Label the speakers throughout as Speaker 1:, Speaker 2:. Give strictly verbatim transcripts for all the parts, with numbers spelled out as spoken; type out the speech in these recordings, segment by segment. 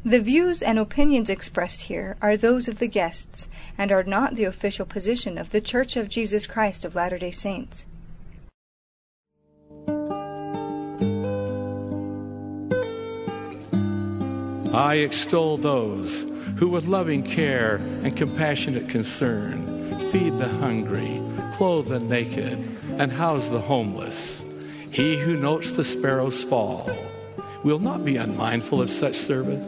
Speaker 1: The views and opinions expressed here are those of the guests, and are not the official position of The Church of Jesus Christ of Latter-day Saints.
Speaker 2: I extol those who with loving care and compassionate concern feed the hungry, clothe the naked, and house the homeless. He who notes the sparrow's fall will not be unmindful of such service.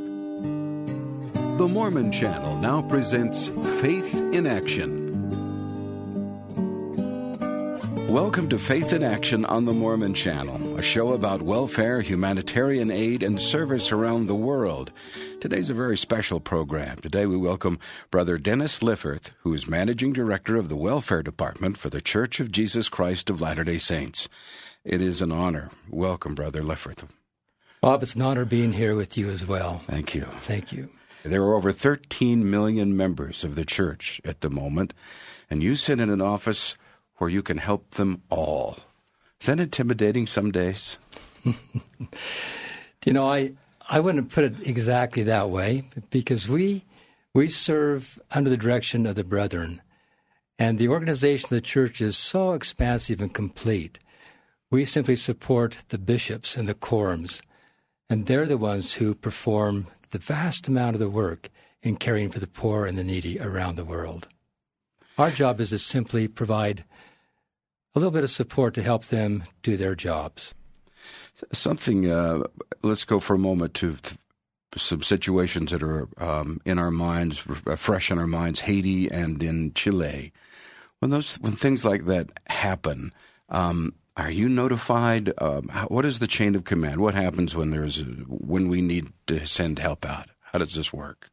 Speaker 3: The Mormon Channel now presents Faith in Action. Welcome to Faith in Action on the Mormon Channel, a show about welfare, humanitarian aid, and service around the world. Today's a very special program. Today we welcome Brother Dennis Lifferth, who is Managing Director of the Welfare Department for the Church of Jesus Christ of Latter-day Saints. It is an honor. Welcome, Brother Lifferth.
Speaker 4: Bob, it's an honor being here with you as well.
Speaker 3: Thank you.
Speaker 4: Thank you.
Speaker 3: There are over thirteen million members of the church at the moment, and you sit in an office where you can help them all. Is that intimidating some days?
Speaker 4: You know, I, I wouldn't put it exactly that way, because we we serve under the direction of the brethren, and the organization of the church is so expansive and complete. We simply support the bishops and the quorums, and they're the ones who perform the vast amount of the work in caring for the poor and the needy around the world. Our job is to simply provide a little bit of support to help them do their jobs.
Speaker 3: Something, uh, let's go for a moment to, to some situations that are um, in our minds, fresh in our minds, Haiti and in Chile. When those, when things like that happen, um, are you notified? Um, how, what is the chain of command? What happens when there's a, when we need to send help out? How does this work?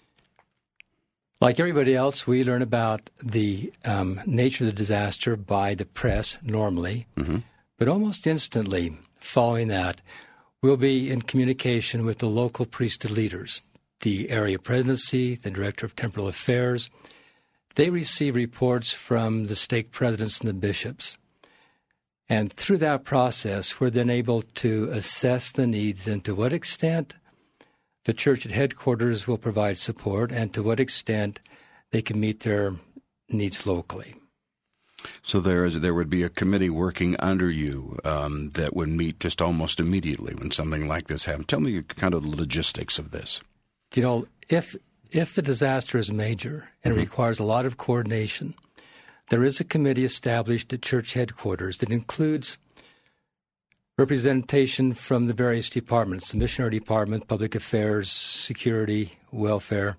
Speaker 4: Like everybody else, we learn about the um, nature of the disaster by the press normally, mm-hmm. but almost instantly following that, we'll be in communication with the local priesthood leaders, the area presidency, the director of temporal affairs. They receive reports from the stake presidents and the bishops. And through that process, we're then able to assess the needs and to what extent the church at headquarters will provide support and to what extent they can meet their needs locally.
Speaker 3: So there is there would be a committee working under you um, that would meet just almost immediately when something like this happens. Tell me kind of the logistics of this.
Speaker 4: You know, if if the disaster is major and mm-hmm. it requires a lot of coordination, there is a committee established at church headquarters that includes representation from the various departments, the missionary department, public affairs, security, welfare.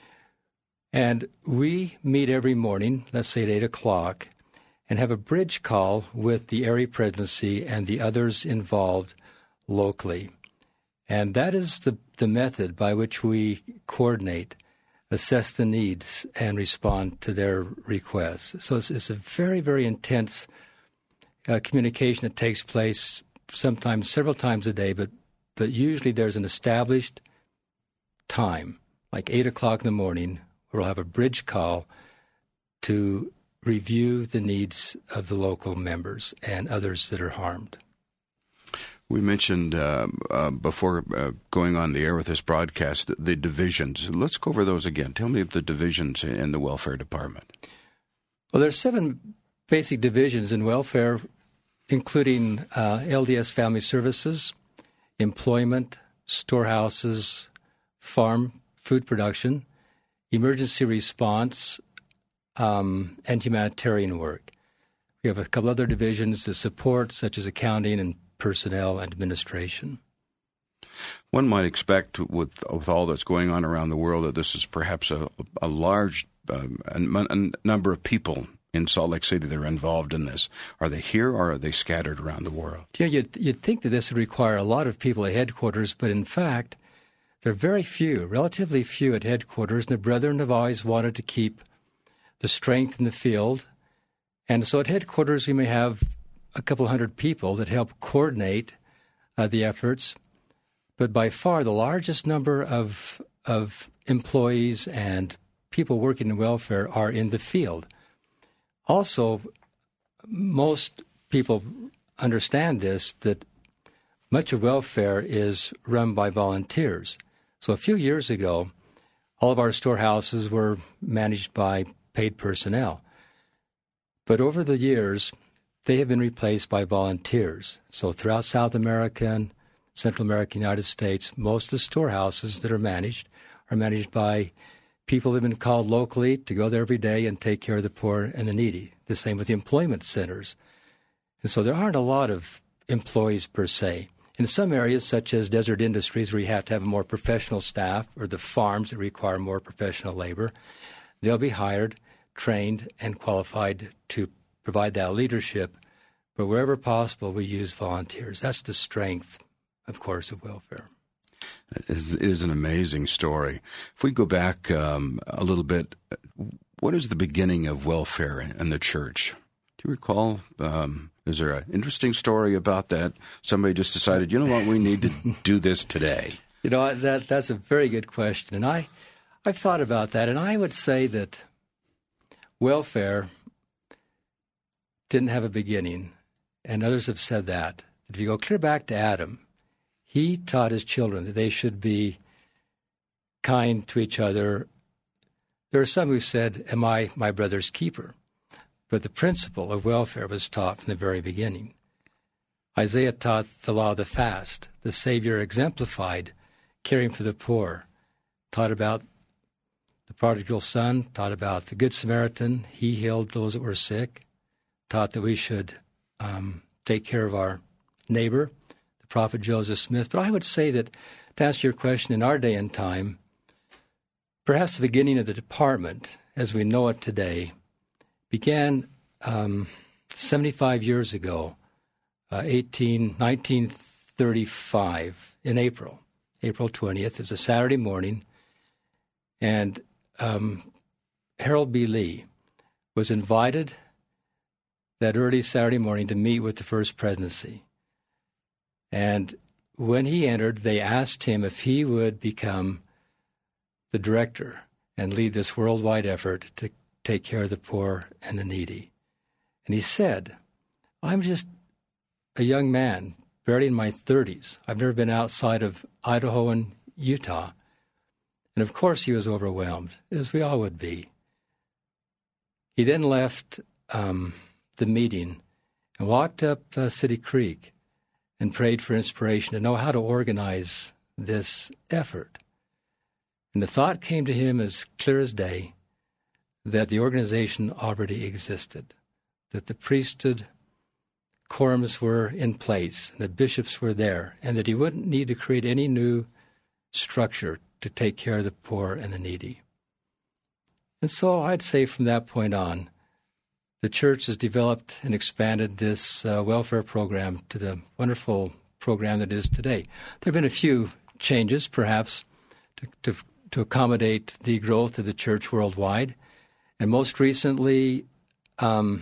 Speaker 4: And we meet every morning, let's say at eight o'clock, and have a bridge call with the area presidency and the others involved locally. And that is the, the method by which we coordinate, assess the needs, and respond to their requests. So it's, it's a very, very intense uh, communication that takes place sometimes several times a day, but, but usually there's an established time, like eight o'clock in the morning, where we'll have a bridge call to review the needs of the local members and others that are harmed.
Speaker 3: We mentioned uh, uh, before uh, going on the air with this broadcast the divisions. Let's go over those again. Tell me of the divisions in the welfare department.
Speaker 4: Well, there's seven basic divisions in welfare, including uh, L D S Family Services, employment, storehouses, farm, food production, emergency response, um, and humanitarian work. We have a couple other divisions to support, such as accounting and personnel and administration.
Speaker 3: One might expect, with with all that's going on around the world, that this is perhaps a, a large um, a, a number of people in Salt Lake City that are involved in this. Are they here or are they scattered around the world?
Speaker 4: Yeah, you'd, you'd think that this would require a lot of people at headquarters, but in fact, there are very few, relatively few at headquarters, and the brethren have always wanted to keep the strength in the field. And so at headquarters, we may have a couple hundred people that help coordinate uh, the efforts, but by far the largest number of of employees and people working in welfare are in the field. Also, most people understand this, that much of welfare is run by volunteers. So a few years ago, all of our storehouses were managed by paid personnel. But over the years, they have been replaced by volunteers. So throughout South America and Central America, United States, most of the storehouses that are managed are managed by people who have been called locally to go there every day and take care of the poor and the needy. The same with the employment centers. And so there aren't a lot of employees per se. In some areas, such as desert industries, where you have to have a more professional staff, or the farms that require more professional labor, they'll be hired, trained, and qualified to provide that leadership. But wherever possible, we use volunteers. That's the strength, of course, of welfare.
Speaker 3: It is an amazing story. If we go back um, a little bit, what is the beginning of welfare in the church? Do you recall? Um, is there an interesting story about that? Somebody just decided, you know what, we need to do this today.
Speaker 4: You know, that that's a very good question. And I, I've thought about that, and I would say that welfare didn't have a beginning, and others have said that. If you go clear back to Adam, he taught his children that they should be kind to each other. There are some who said, am I my brother's keeper? But the principle of welfare was taught from the very beginning. Isaiah taught the law of the fast. The Savior exemplified caring for the poor, taught about the prodigal son, taught about the Good Samaritan. He healed those that were sick, taught that we should um, take care of our neighbor, the prophet Joseph Smith. But I would say that, to answer your question, in our day and time, perhaps the beginning of the department, as we know it today, began um, seventy-five years ago, uh, nineteen thirty-five, in April, April twentieth. It was a Saturday morning, and um, Harold B. Lee was invited that early Saturday morning to meet with the First Presidency. And when he entered, they asked him if he would become the director and lead this worldwide effort to take care of the poor and the needy. And he said, I'm just a young man, barely in my thirties. I've never been outside of Idaho and Utah. And of course he was overwhelmed, as we all would be. He then left um, the meeting and walked up uh, City Creek and prayed for inspiration to know how to organize this effort. And the thought came to him as clear as day that the organization already existed, that the priesthood quorums were in place, and the bishops were there, and that he wouldn't need to create any new structure to take care of the poor and the needy. And so I'd say from that point on, the church has developed and expanded this uh, welfare program to the wonderful program that it is today. There have been a few changes, perhaps, to, to, to accommodate the growth of the church worldwide. And most recently, um,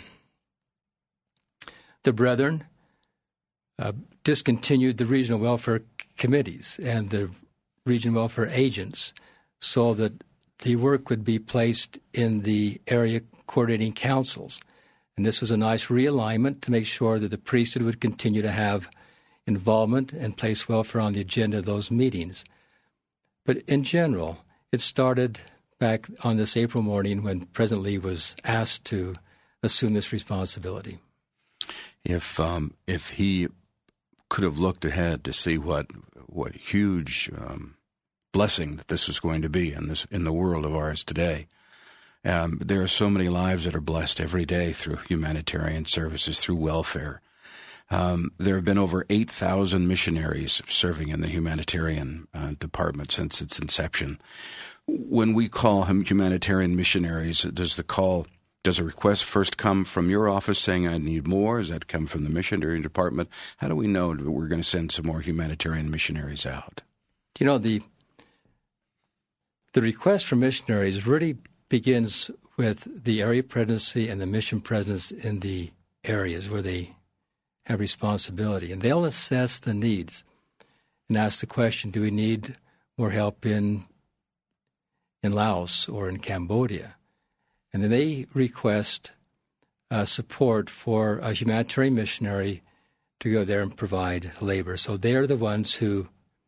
Speaker 4: the Brethren uh, discontinued the regional welfare committees and the regional welfare agents so that the work would be placed in the area coordinating councils. And this was a nice realignment to make sure that the priesthood would continue to have involvement and place welfare on the agenda of those meetings. But in general, it started back on this April morning when President Lee was asked to assume this responsibility.
Speaker 3: If um, if he could have looked ahead to see what what huge um, blessing that this was going to be in this in the world of ours today, um, there are so many lives that are blessed every day through humanitarian services, through welfare. Um, there have been over eight thousand missionaries serving in the humanitarian uh, department since its inception. When we call him humanitarian missionaries, does the call, does a request first come from your office saying I need more? Does that come from the missionary department? How do we know that we're going to send some more humanitarian missionaries out?
Speaker 4: You know, the the request for missionaries really begins with the area presidency and the mission presidents in the areas where they have responsibility. And they'll assess the needs and ask the question, do we need more help in in Laos or in Cambodia? And then they request uh, support for a humanitarian missionary to go there and provide labor. So they're the ones who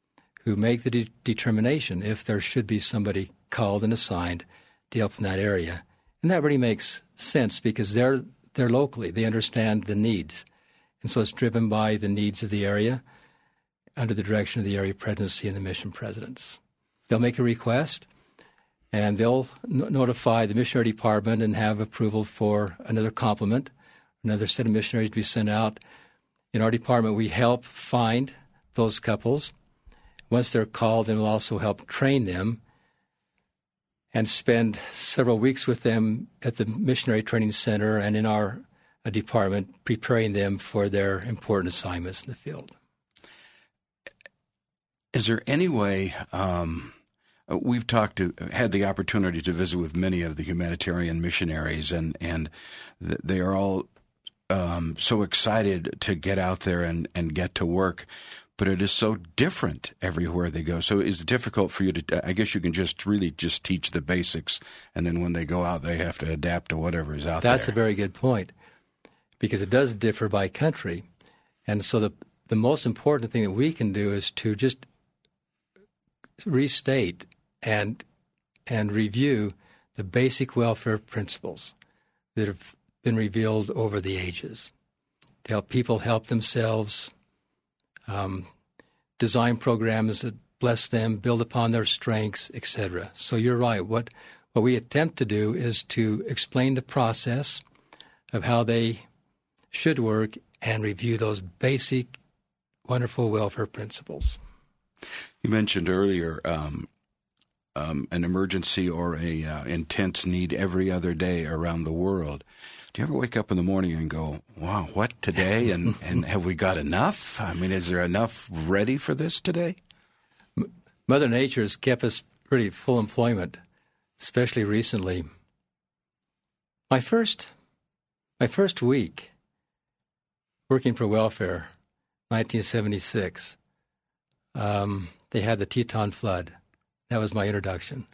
Speaker 4: who make the de- determination if there should be somebody called and assigned to help in that area. And that really makes sense because they're they're locally. They understand the needs. And so it's driven by the needs of the area under the direction of the area presidency and the mission presidents. They'll make a request, and they'll no- notify the missionary department and have approval for another complement, another set of missionaries to be sent out. In our department, we help find those couples. Once they're called, then we'll also help train them and spend several weeks with them at the Missionary Training Center and in our uh, department, preparing them for their important assignments in the field.
Speaker 3: Is there any way, um, we've talked to, had the opportunity to visit with many of the humanitarian missionaries, and, and they are all um, so excited to get out there and, and get to work. But it is so different everywhere they go. So it's difficult for you to, I guess you can just really just teach the basics, and then when they go out, they have to adapt to whatever is out there.
Speaker 4: That's a very good point, because it does differ by country. And so the the most important thing that we can do is to just restate and and review the basic welfare principles that have been revealed over the ages to help people help themselves, Um, design programs that bless them, build upon their strengths, et cetera. So you're right. What what we attempt to do is to explain the process of how they should work and review those basic, wonderful welfare principles.
Speaker 3: You mentioned earlier um, um, an emergency or a uh, intense need every other day around the world. Do you ever wake up in the morning and go, wow, what today? And, and have we got enough? I mean, is there enough ready for this today?
Speaker 4: Mother Nature has kept us pretty full employment, especially recently. My first, my first week working for welfare, nineteen seventy-six, um, they had the Teton flood. That was my introduction.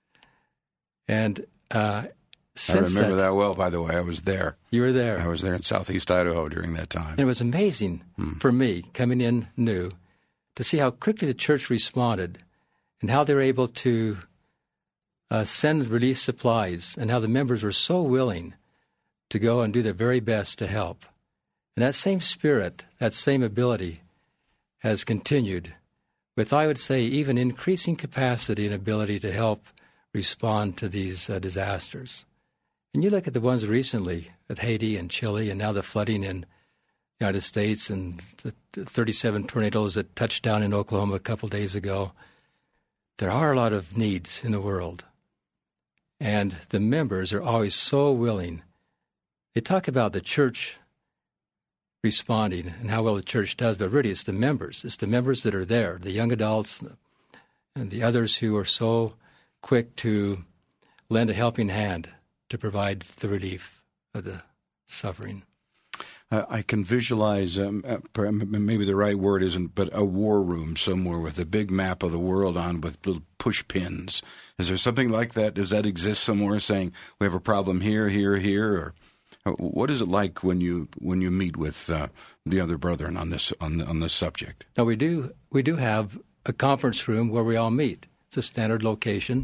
Speaker 4: And uh Since
Speaker 3: I remember
Speaker 4: that,
Speaker 3: that well, by the way. I was there.
Speaker 4: You were there.
Speaker 3: I was there in southeast Idaho during that time.
Speaker 4: And it was amazing hmm. for me, coming in new, to see how quickly the church responded and how they were able to uh, send relief supplies and how the members were so willing to go and do their very best to help. And that same spirit, that same ability has continued with, I would say, even increasing capacity and ability to help respond to these uh, disasters. And you look at the ones recently at Haiti and Chile, and now the flooding in the United States, and the thirty-seven tornadoes that touched down in Oklahoma a couple days ago. There are a lot of needs in the world. And the members are always so willing. They talk about the church responding and how well the church does, but really it's the members. It's the members that are there, the young adults and the, and the others who are so quick to lend a helping hand to provide the relief of the suffering.
Speaker 3: Uh, I can visualize, um, uh, maybe the right word isn't, but a war room somewhere with a big map of the world on with little push pins. Is there something like that? Does that exist somewhere, saying we have a problem here, here, here? Or uh, what is it like when you when you meet with uh, the other brethren on this on on this subject?
Speaker 4: No, we do we do have a conference room where we all meet. It's a standard location,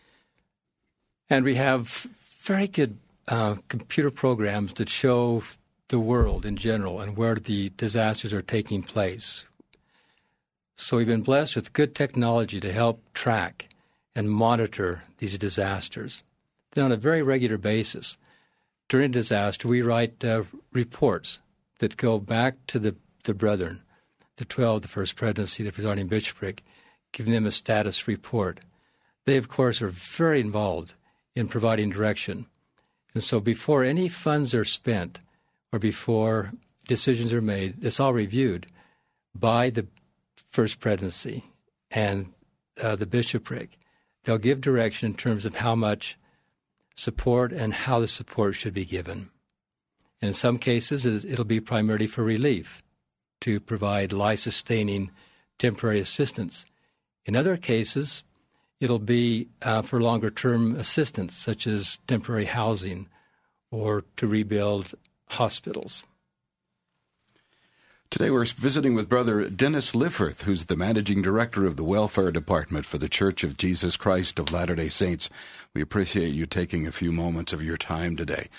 Speaker 4: and we have very good uh, computer programs that show the world in general and where the disasters are taking place. So we've been blessed with good technology to help track and monitor these disasters. Then on a very regular basis, during a disaster, we write uh, reports that go back to the, the brethren, the twelve, the First Presidency, the presiding bishopric, giving them a status report. They, of course, are very involved in providing direction. And so before any funds are spent or before decisions are made, it's all reviewed by the First Presidency and uh, the bishopric. They'll give direction in terms of how much support and how the support should be given. And in some cases, it'll be primarily for relief, to provide life-sustaining temporary assistance. In other cases, it'll be uh, for longer-term assistance, such as temporary housing or to rebuild hospitals.
Speaker 3: Today we're visiting with Brother Dennis Lifforth, who's the Managing Director of the Welfare Department for the Church of Jesus Christ of Latter-day Saints. We appreciate you taking a few moments of your time today.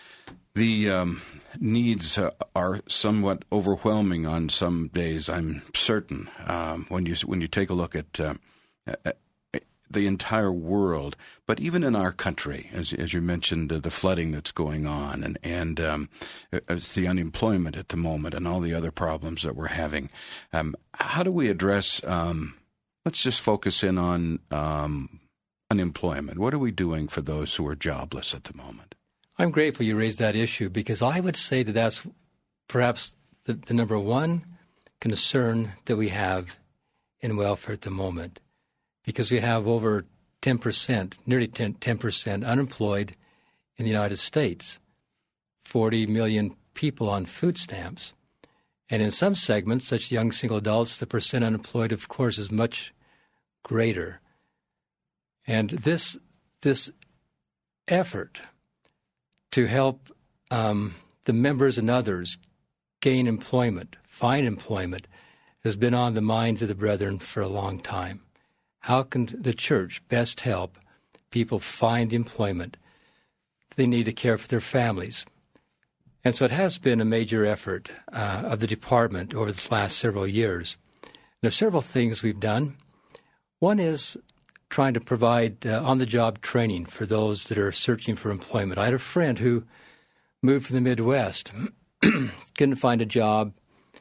Speaker 3: The um, needs uh, are somewhat overwhelming on some days, I'm certain, um, when you when you take a look at uh, uh, the entire world, but even in our country, as as you mentioned, uh, the flooding that's going on, and and um, it's the unemployment at the moment, and all the other problems that we're having. Um, how do we address? Um, let's just focus in on um, unemployment. What are we doing for those who are jobless at the moment?
Speaker 4: I'm grateful you raised that issue, because I would say that that's perhaps the, the number one concern that we have in welfare at the moment. Because we have over ten percent, nearly ten percent unemployed in the United States, forty million people on food stamps. And in some segments, such as young single adults, the percent unemployed, of course, is much greater. And this this effort to help um, the members and others gain employment, find employment, has been on the minds of the brethren for a long time. How can the church best help people find the employment they need to care for their families? And so it has been a major effort uh, of the department over this last several years. And there are several things we've done. One is trying to provide uh, on-the-job training for those that are searching for employment. I had a friend who moved from the Midwest, couldn't find a job.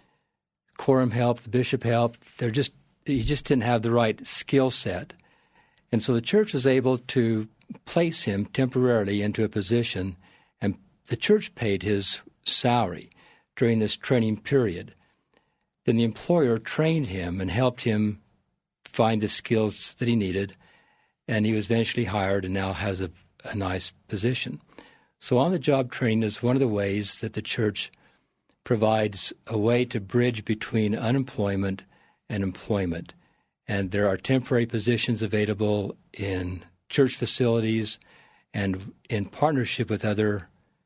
Speaker 4: Quorum helped, the bishop helped. They're just He just didn't have the right skill set. And so the church was able to place him temporarily into a position, and the church paid his salary during this training period. Then the employer trained him and helped him find the skills that he needed, and he was eventually hired and now has a, a nice position. So on-the-job training is one of the ways that the church provides a way to bridge between unemployment and employment. And there are temporary positions available in church facilities and in partnership with other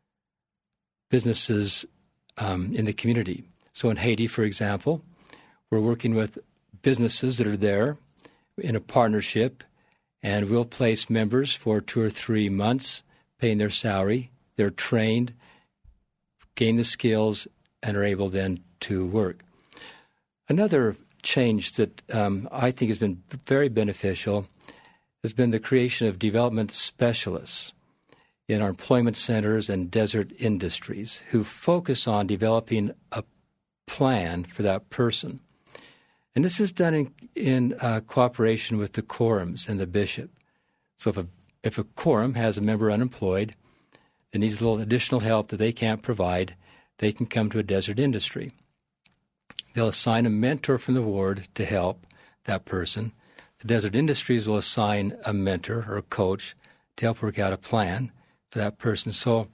Speaker 4: businesses um, in the community. So in Haiti, for example, we're working with businesses that are there in a partnership, and we'll place members for two or three months, paying their salary. They're trained, gain the skills, and are able then to work. Another change that um, I think has been very beneficial has been the creation of development specialists in our employment centers and desert industries who focus on developing a plan for that person. And this is done in, in uh, cooperation with the quorums and the bishop. So if a, if a quorum has a member unemployed that needs a little additional help that they can't provide, they can come to a desert industry. They'll assign a mentor from the ward to help that person. The desert industries will assign a mentor or a coach to help work out a plan for that person. So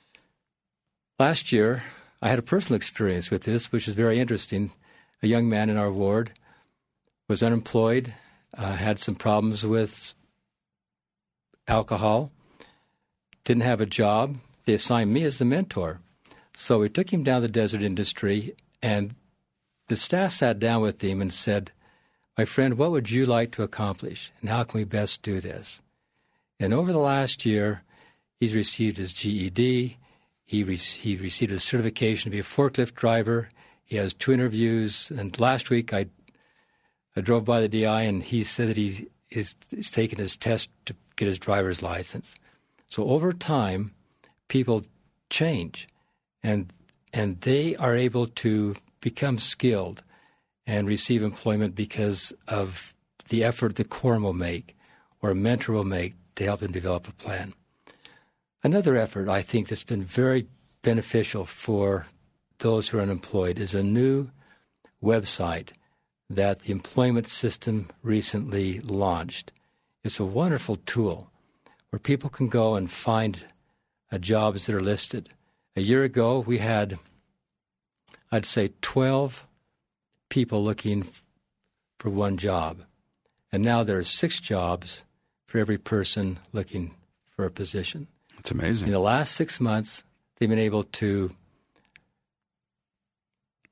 Speaker 4: last year, I had a personal experience with this, which is very interesting. A young man in our ward was unemployed, uh, had some problems with alcohol, didn't have a job. They assigned me as the mentor. So we took him down the desert industry, and the staff sat down with him and said, "My friend, what would you like to accomplish, and how can we best do this?" And over the last year, he's received his G E D. He, re- he received his certification to be a forklift driver. He has two interviews. And last week, I, I drove by the D I, and he said that he is he's taken his test to get his driver's license. So over time, people change, and and they are able to become skilled and receive employment because of the effort the quorum will make or a mentor will make to help them develop a plan. Another effort I think that's been very beneficial for those who are unemployed is a new website that the employment system recently launched. It's a wonderful tool where people can go and find uh, jobs that are listed. A year ago, we had, I'd say, twelve people looking f- for one job. And now there are six jobs for every person looking for a position.
Speaker 3: It's amazing.
Speaker 4: In the last six months, they've been able to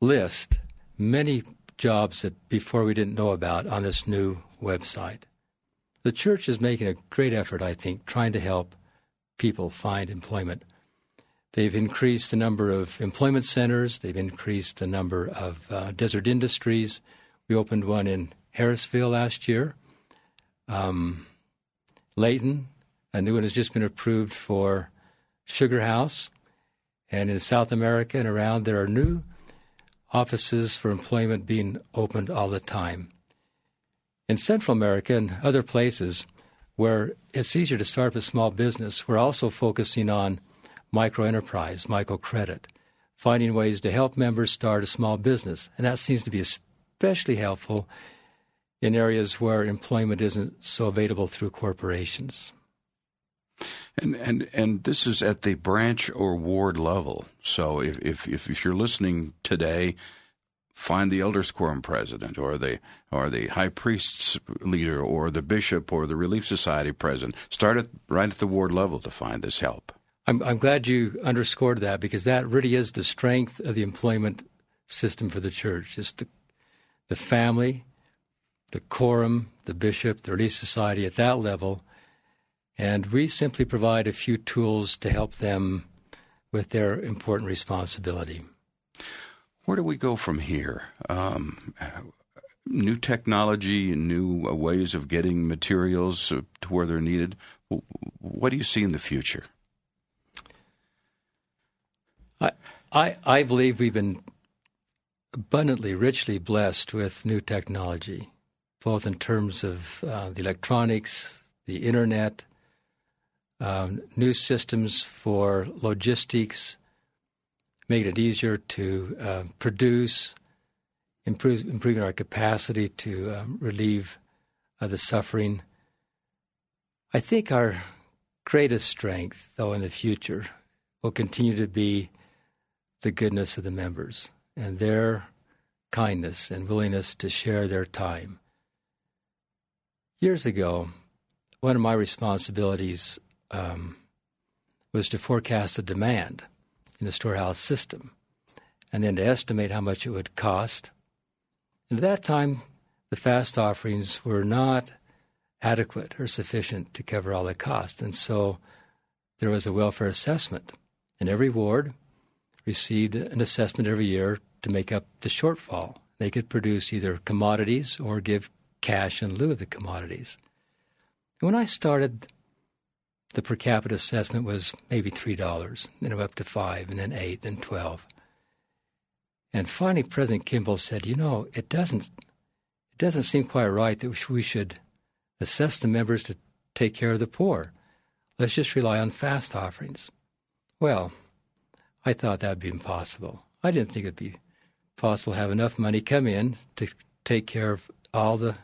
Speaker 4: list many jobs that before we didn't know about on this new website. The church is making a great effort, I think, trying to help people find employment. They've increased the number of employment centers. They've increased the number of uh, desert industries. We opened one in Harrisville last year. Um, Layton, a new one has just been approved for Sugar House. And in South America and around, there are new offices for employment being opened all the time. In Central America and other places where it's easier to start up a small business, we're also focusing on microenterprise, microcredit, finding ways to help members start a small business. And that seems to be especially helpful in areas where employment isn't so available through corporations.
Speaker 3: And and and this is at the branch or ward level. So if if if you're listening today, find the elders quorum president, or the or the high priest's leader, or the bishop, or the Relief Society president. Start at right at the ward level to find this help.
Speaker 4: I'm, I'm glad you underscored that, because that really is the strength of the employment system for the church. It's the, the family, the quorum, the bishop, the Relief Society at that level, and we simply provide a few tools to help them with their important responsibility.
Speaker 3: Where do we go from here? Um, new technology, new ways of getting materials to where they're needed. What do you see in the future?
Speaker 4: I, I, I believe we've been abundantly, richly blessed with new technology, both in terms of uh, the electronics, the internet, um, new systems for logistics, making it easier to uh, produce, improve, improving our capacity to um, relieve uh, the suffering. I think our greatest strength, though, in the future will continue to be the goodness of the members and their kindness and willingness to share their time. Years ago, one of my responsibilities um, was to forecast the demand in the storehouse system, and then to estimate how much it would cost. And at that time, the fast offerings were not adequate or sufficient to cover all the costs, and so there was a welfare assessment, and every ward received an assessment every year to make up the shortfall. They could produce either commodities or give cash in lieu of the commodities. And when I started, the per capita assessment was maybe three dollars, then it went up to five, and then eight, then twelve. And finally, President Kimball said, you know, it doesn't it doesn't seem quite right that we should assess the members to take care of the poor. Let's just rely on fast offerings. Well, I thought that would be impossible. I didn't think it would be possible to have enough money come in to take care of all the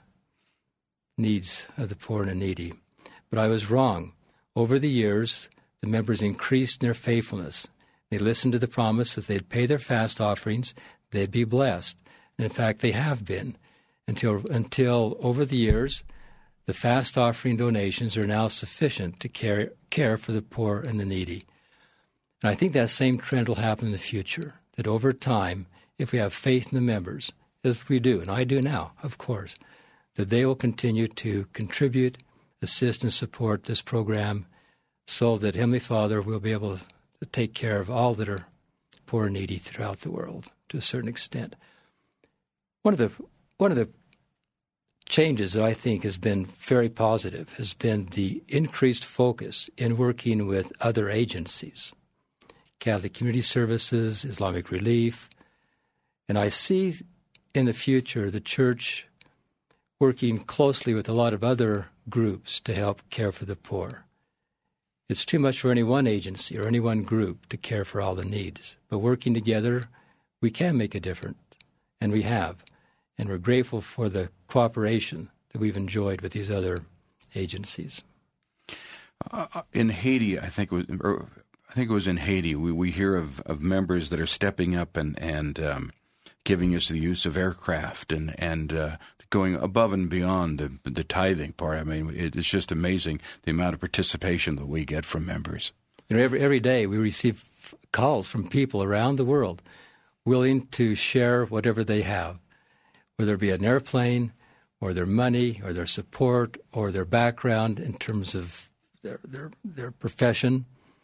Speaker 4: needs of the poor and the needy. But I was wrong. Over the years, the members increased in their faithfulness. They listened to the promise that they'd pay their fast offerings, they'd be blessed. And in fact, they have been. Until, until over the years, the fast offering donations are now sufficient to care, care for the poor and the needy. And I think that same trend will happen in the future, that over time, if we have faith in the members, as we do, and I do now, of course, that they will continue to contribute, assist, and support this program so that Heavenly Father will be able to take care of all that are poor and needy throughout the world to a certain extent. One of the one of the changes that I think has been very positive has been the increased focus in working with other agencies, Catholic Community Services, Islamic Relief, and I see in the future the Church working closely with a lot of other groups to help care for the poor. It's too much for any one agency or any one group to care for all the needs, but working together, we can make a difference, and we have, and we're grateful for the cooperation that we've enjoyed with these other agencies.
Speaker 3: Uh, in Haiti, I think it was, or I think it was in Haiti, we, we hear of, of members that are stepping up and, and um, giving us the use of aircraft and, and uh, going above and beyond the, the tithing part. I mean, it's just amazing the amount of participation that we get from members.
Speaker 4: You know, every, every day we receive calls from people around the world willing to share whatever they have, whether it be an airplane or their money or their support or their background in terms of their their, their profession.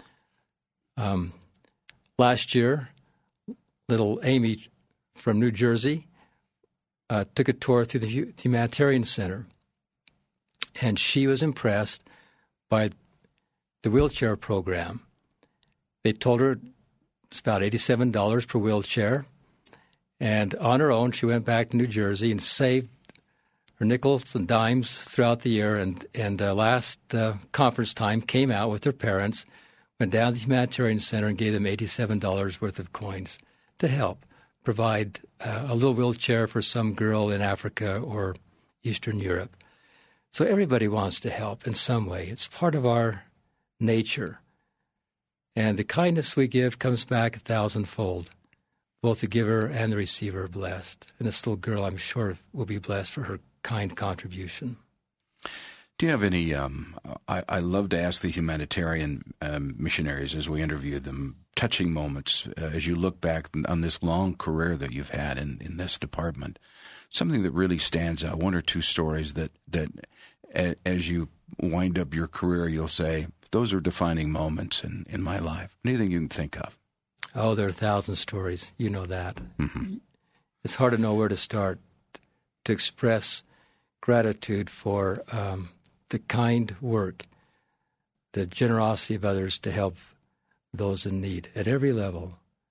Speaker 4: Um, last year, little Amy from New Jersey uh, took a tour through the Humanitarian Center, and she was impressed by the wheelchair program. They told her it's about eighty-seven dollars per wheelchair, and on her own, she went back to New Jersey and saved her nickels and dimes throughout the year, and, and uh, last uh, conference time came out with her parents, went down to the Humanitarian Center and gave them eighty-seven dollars worth of coins to help provide uh, a little wheelchair for some girl in Africa or Eastern Europe. So everybody wants to help in some way. It's part of our nature. And the kindness we give comes back a thousandfold. Both the giver and the receiver are blessed. And this little girl, I'm sure, will be blessed for her kind contribution.
Speaker 3: Do you have any, um, I, I love to ask the humanitarian um, missionaries as we interview them, touching moments uh, as you look back on this long career that you've had in, in this department, something that really stands out, one or two stories that, that a, as you wind up your career, you'll say, those are defining moments in, in my life. Anything you can think of?
Speaker 4: Oh, there are a thousand stories. You know that.
Speaker 3: Mm-hmm.
Speaker 4: It's hard to know where to start to express gratitude for um, the kind work, the generosity of others to help those in need at every level.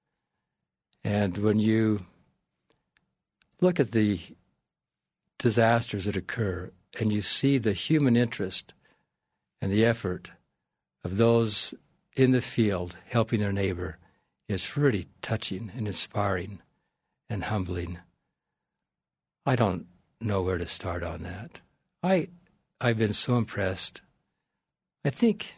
Speaker 4: And when you look at the disasters that occur and you see the human interest and the effort of those in the field helping their neighbor, it's really touching and inspiring and humbling. I don't know where to start on that. I, I've been so impressed. I think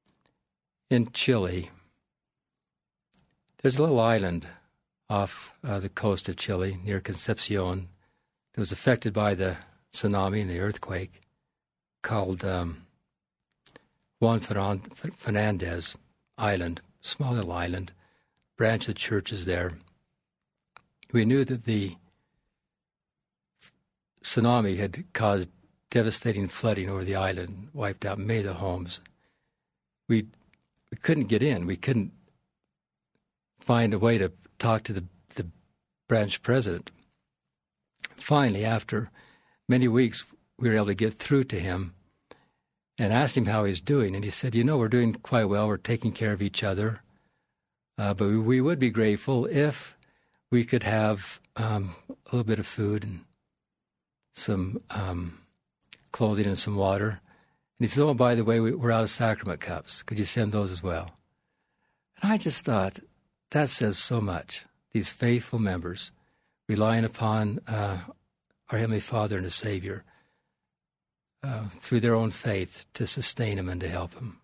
Speaker 4: in Chile, there's a little island off uh, the coast of Chile near Concepcion that was affected by the tsunami and the earthquake called um, Juan Fernandez Island, small little island, branch of churches there. We knew that the tsunami had caused devastating flooding over the island, wiped out many of the homes. We, we couldn't get in. We couldn't find a way to talk to the, the branch president. Finally, after many weeks, we were able to get through to him and asked him how he's doing. And he said, you know, we're doing quite well. We're taking care of each other. Uh, but we, we would be grateful if we could have um, a little bit of food and some um, clothing and some water. And he said, oh, by the way, we, we're out of sacrament cups. Could you send those as well? And I just thought, that says so much. These faithful members relying upon uh, our Heavenly Father and the Savior uh, through their own faith to sustain them and to help them.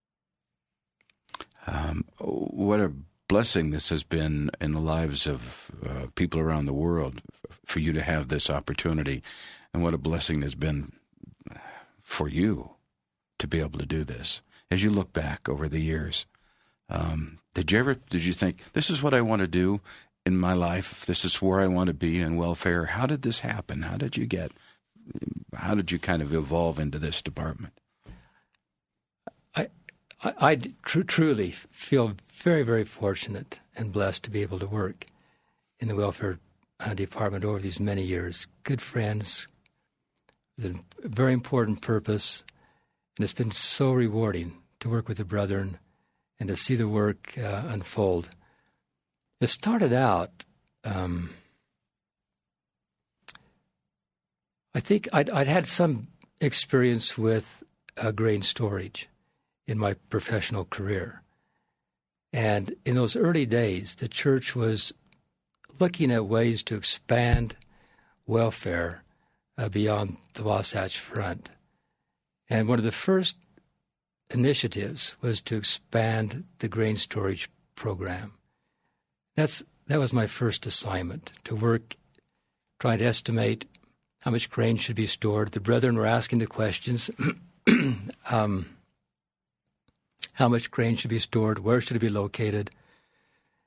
Speaker 3: Um, what a blessing this has been in the lives of uh, people around the world for you to have this opportunity, and what a blessing it has been for you to be able to do this. As you look back over the years, um, did you ever, did you think, this is what I want to do in my life, this is where I want to be in welfare? How did this happen? How did you get, how did you kind of evolve into this department?
Speaker 4: I, I, I tr- truly feel very, very fortunate and blessed to be able to work in the welfare uh, department over these many years. Good friends, with a very important purpose, and it's been so rewarding to work with the brethren and to see the work uh, unfold. It started out, um, I think I'd, I'd had some experience with uh, grain storage in my professional career. And in those early days, the church was looking at ways to expand welfare uh, beyond the Wasatch Front. And one of the first initiatives was to expand the grain storage program. That's that was my first assignment, to work, trying to estimate how much grain should be stored. The brethren were asking the questions, um, how much grain should be stored, where should it be located.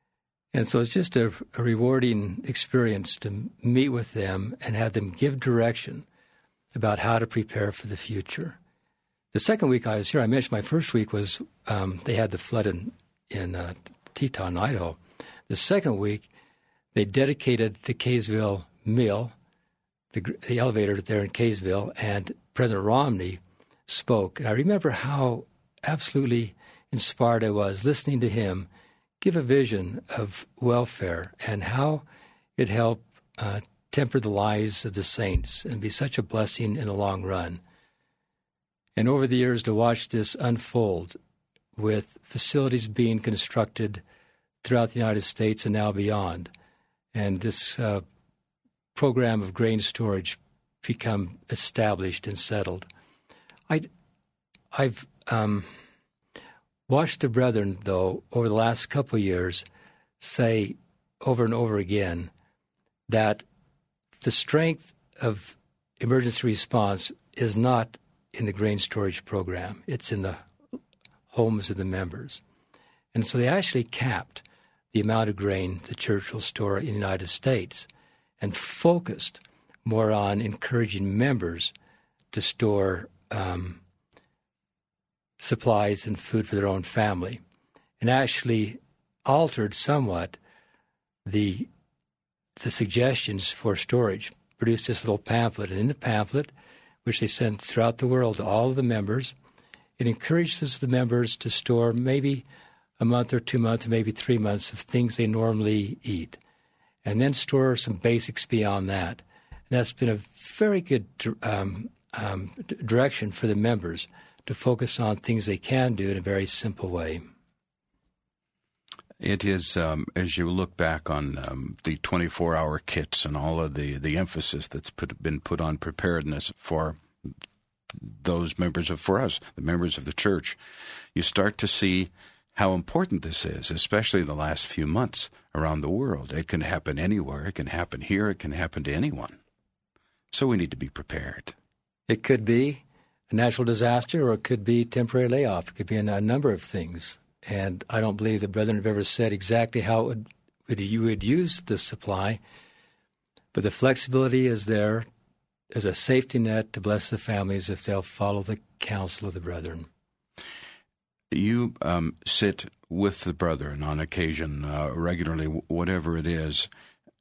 Speaker 4: And so it's just a, a rewarding experience to meet with them and have them give direction about how to prepare for the future. The second week I was here, I mentioned my first week was um, they had the flood in, in uh, Teton, Idaho. The second week, they dedicated the Kaysville Mill, the, the elevator there in Kaysville, and President Romney spoke. And I remember how absolutely inspired I was listening to him give a vision of welfare and how it helped uh, temper the lives of the saints and be such a blessing in the long run. And over the years to watch this unfold with facilities being constructed throughout the United States and now beyond, and this uh, program of grain storage become established and settled. I, I've um, watched the brethren, though, over the last couple of years say over and over again that the strength of emergency response is not in the grain storage program. It's in the homes of the members. And so they actually capped the amount of grain the church will store in the United States and focused more on encouraging members to store um, supplies and food for their own family, and actually altered somewhat the the suggestions for storage. Produced this little pamphlet, and in the pamphlet, which they sent throughout the world to all of the members, it encourages the members to store maybe a month or two months, maybe three months of things they normally eat, and then store some basics beyond that. And that's been a very good um, um, direction for the members to focus on things they can do in a very simple way.
Speaker 3: It is, um, as you look back on um, the twenty-four hour kits and all of the, the emphasis that's put, been put on preparedness for those members of, for us, the members of the church, you start to see how important this is, especially in the last few months around the world. It can happen anywhere. It can happen here. It can happen to anyone. So we need to be prepared. It
Speaker 4: could be a natural disaster, or it could be temporary layoff. It could be a, a number of things. And I don't believe the brethren have ever said exactly how it would, would you would use the supply. But the flexibility is there as a safety net to bless the families if they'll follow the counsel of the brethren.
Speaker 3: You um, sit with the brethren on occasion, uh, regularly, whatever it is.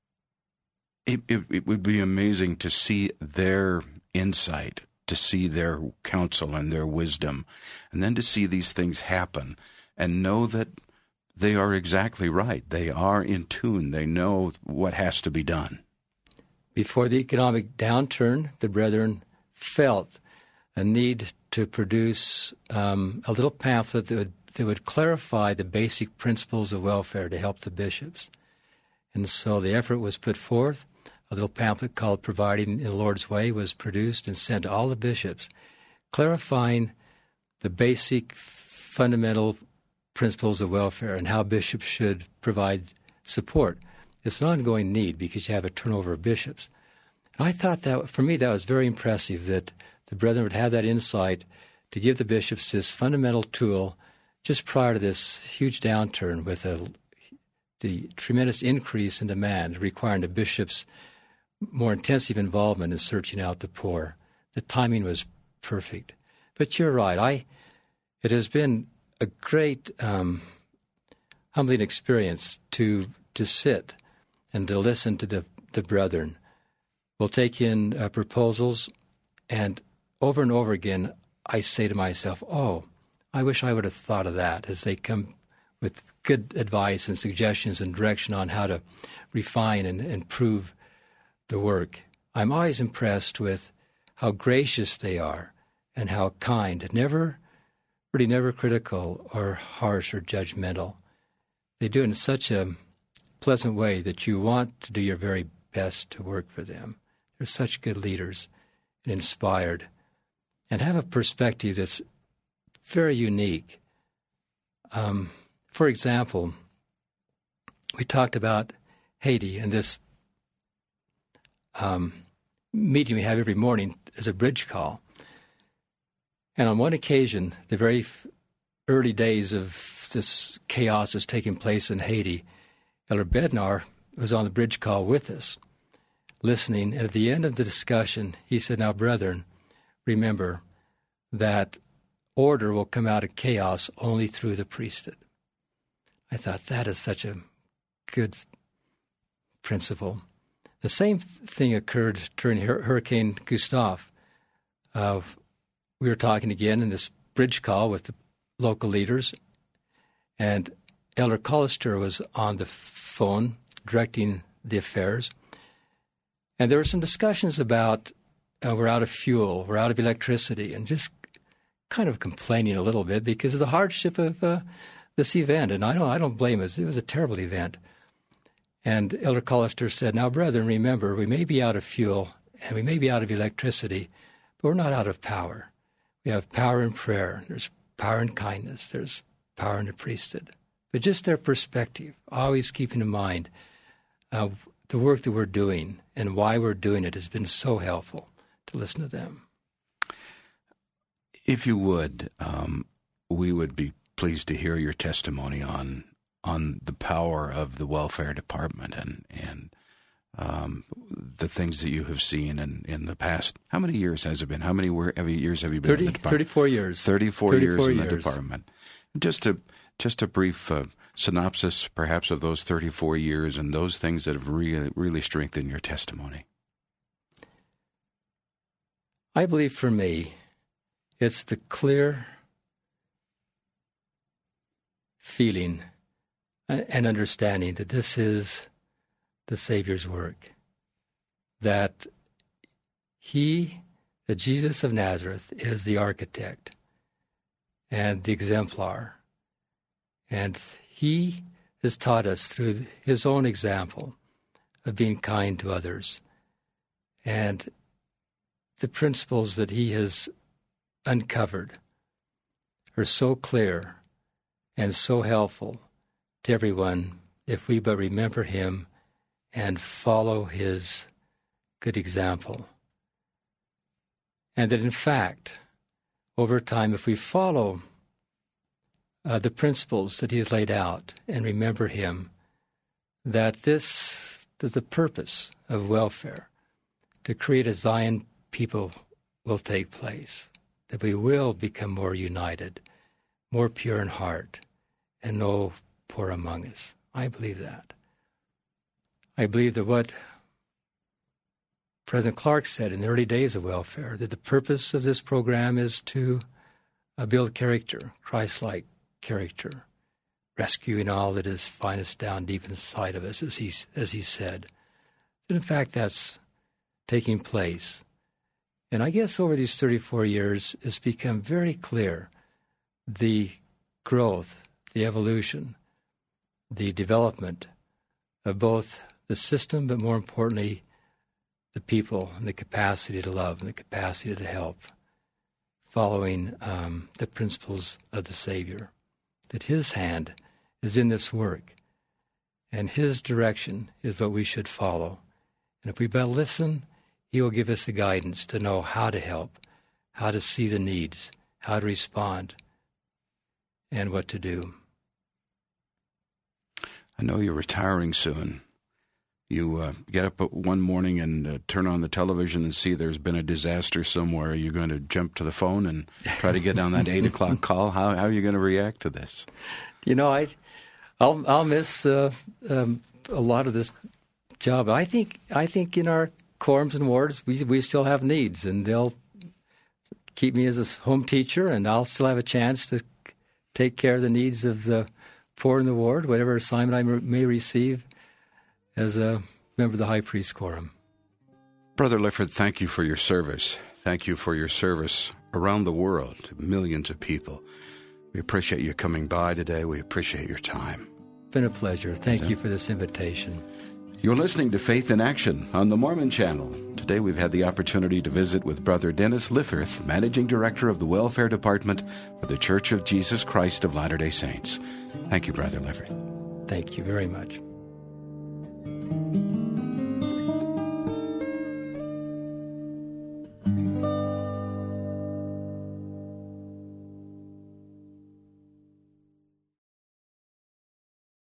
Speaker 3: It, it, it would be amazing to see their insight, to see their counsel and their wisdom, and then to see these things happen and know that they are exactly right. They are in tune. They know what has to be done.
Speaker 4: Before the economic downturn, the brethren felt a need to produce um, a little pamphlet that would, that would clarify the basic principles of welfare to help the bishops. And so the effort was put forth. A little pamphlet called Providing in the Lord's Way was produced and sent to all the bishops, clarifying the basic fundamental principles of welfare and how bishops should provide support. It's an ongoing need because you have a turnover of bishops. And I thought that, for me, that was very impressive that the brethren would have that insight to give the bishops this fundamental tool just prior to this huge downturn with a, the tremendous increase in demand requiring the bishops' more intensive involvement in searching out the poor. The timing was perfect. But you're right. I, it has been a great um, humbling experience to to sit and to listen to the, the brethren. We'll take in uh, proposals, and over and over again, I say to myself, oh, I wish I would have thought of that, as they come with good advice and suggestions and direction on how to refine and improve the work. I'm always impressed with how gracious they are and how kind, never, really never critical or harsh or judgmental. They do it in such a pleasant way that you want to do your very best to work for them. They're such good leaders and inspired and have a perspective that's very unique. Um, for example, we talked about Haiti and this um, meeting we have every morning as a bridge call. And on one occasion, the very early days of this chaos that's taking place in Haiti, Elder Bednar was on the bridge call with us, listening. And at the end of the discussion, he said, "Now, brethren, remember that order will come out of chaos only through the priesthood." I thought that is such a good principle. The same thing occurred during Hur- Hurricane Gustav. Uh, we were talking again in this bridge call with the local leaders, and Elder Collister was on the phone directing the affairs. And there were some discussions about uh, we're out of fuel, we're out of electricity, and just kind of complaining a little bit because of the hardship of uh, this event. And I don't, I don't blame us. It was a terrible event. And Elder Collister said, "Now, brethren, remember, we may be out of fuel and we may be out of electricity, but we're not out of power. We have power in prayer. There's power in kindness. There's power in the priesthood." But just their perspective, always keeping in mind uh, the work that we're doing and why we're doing it has been so helpful to listen to them.
Speaker 3: If you would, um, we would be pleased to hear your testimony on on the power of the welfare department and and um, the things that you have seen in, in the past. How many years has it been? How many years have you been
Speaker 4: thirty,
Speaker 3: in the department?
Speaker 4: thirty-four years.
Speaker 3: thirty-four,
Speaker 4: thirty-four
Speaker 3: years in
Speaker 4: years.
Speaker 3: the department. Just a just a brief uh, synopsis, perhaps, of those thirty-four years and those things that have really really strengthened your testimony.
Speaker 4: I believe for me, it's the clear feeling and understanding that this is the Savior's work, that He, that Jesus of Nazareth, is the architect and the exemplar, and He has taught us through His own example of being kind to others, and the principles that He has uncovered are so clear and so helpful to everyone if we but remember Him and follow His good example. And that in fact, over time, if we follow uh, the principles that He has laid out and remember Him, that this, that the purpose of welfare, to create a Zion people, will take place, that we will become more united, more pure in heart, and no poor among us. I believe that. I believe that what President Clark said in the early days of welfare, that the purpose of this program is to uh, build character, Christ-like character, rescuing all that is finest down deep inside of us, as he, as he said. And in fact, that's taking place. And I guess over these thirty-four years, it's become very clear the growth, the evolution, the development of both the system, but more importantly, the people and the capacity to love and the capacity to help, following um, the principles of the Savior, that His hand is in this work, and His direction is what we should follow. And if we but listen, He will give us the guidance to know how to help, how to see the needs, how to respond, and what to do.
Speaker 3: I know you're retiring soon. You uh, get up one morning and uh, turn on the television and see there's been a disaster somewhere. Are you going to jump to the phone and try to get on that eight o'clock call? How how are you going to react to this?
Speaker 4: You know, I, I'll I'll miss uh, um, a lot of this job. I think I think in our quorums and wards we we still have needs, and they'll keep me as a home teacher, and I'll still have a chance to take care of the needs of the poor in the ward, whatever assignment I may receive as a member of the High Priest Quorum.
Speaker 3: Brother Lifford, thank you for your service. Thank you for your service around the world to millions of people. We appreciate you coming by today. We appreciate your time.
Speaker 4: It's been a pleasure. Thank you for this invitation.
Speaker 3: You're listening to Faith in Action on the Mormon Channel. Today we've had the opportunity to visit with Brother Dennis Lifferth, Managing Director of the Welfare Department for the Church of Jesus Christ of Latter-day Saints. Thank you, Brother Lifferth.
Speaker 4: Thank you very much.